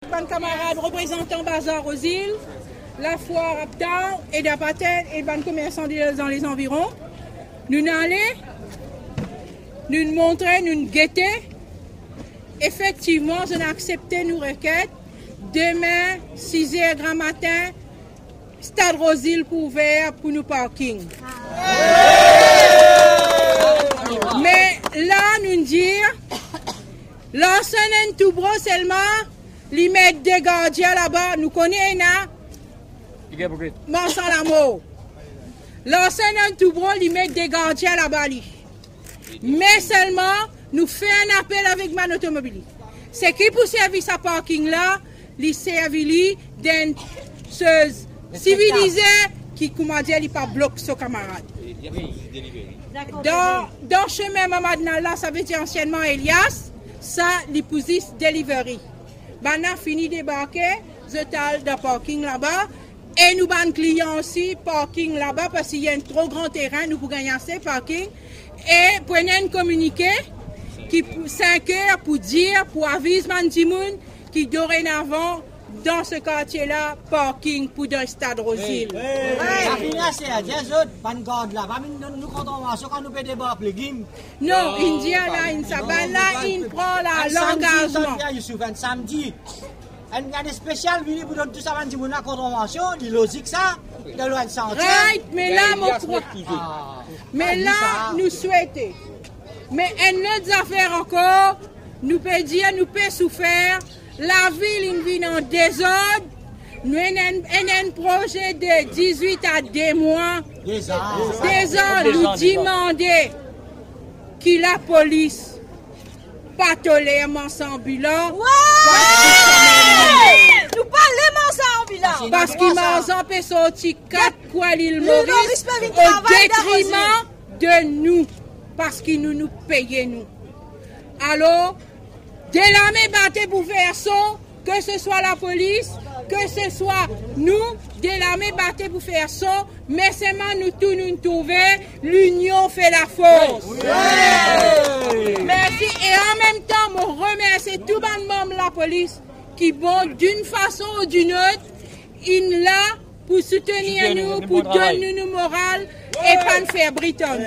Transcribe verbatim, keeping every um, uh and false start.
Mes camarades représentants Bazar aux îles, la foire Uptown et d'Apatel et les commerçants dans les environs, nous n'allons, nous nous montrer, nous nous guetter. Effectivement, on a accepté nos requêtes. Demain, six heures grand matin, Stade Rosil pour ouvert pour nos parkings. Mais là, nous dire, l'ancien tout bro seulement, les mettre des gardiens là-bas, nous connaissons, mais sans l'amour. L'ancien tout bro, les mettre des gardiens là-bas. Mais seulement, nous faisons un appel avec man automobile. C'est qui pour servir sa parking là, les servir d'une civilisée qui, comment dire, il pas bloqué son camarade. Dans le chemin Mamadna là, ça veut dire anciennement Elias, ça, l'épousis delivery. Ben, on a fini de débarquer, je t'ai de parking là-bas. Et nous, ban clients aussi, parking là-bas, parce qu'il y a un trop grand terrain, nous pouvons gagner assez parking. Et prenez un communiqué qui cinq heures pour dire, pour aviser Mandimoun, qui dorénavant, dans ce quartier-là, parking pour le Stade Rosil. Non, India là, il s'abat là, il prend l'engagement. Samedi, il y a des spéciales, il pour donner tout ça, il y a une contravention, il est logique ça, il y a une santé. Right, mais là, mon frère, mais là, nous souhaitons. Mais une autre affaire encore, nous peut dire, nous peut souffrir. La ville est vient en désordre. Nous avons un projet de dix-huit à deux mois. Désordre. Nous demandons que la police pas tolère mensonge ambulant. Nous parlons mensonge ambulant. Parce qu'il m'a empêché sortir quatre fois l'île Maurice au détriment de nous. Parce qu'il nous nous payons nous. Alors, de l'armée battez pour faire ça, que ce soit la police, que ce soit nous, de l'armée battez pour faire ça, mais seulement nous tous nous trouver, l'union fait la force. Oui. Merci. Et en même temps, je remercie tout le monde de la police qui, bon, d'une façon ou d'une autre, ils là pour soutenir nous, pour donner nous morale et pas nous faire britannique.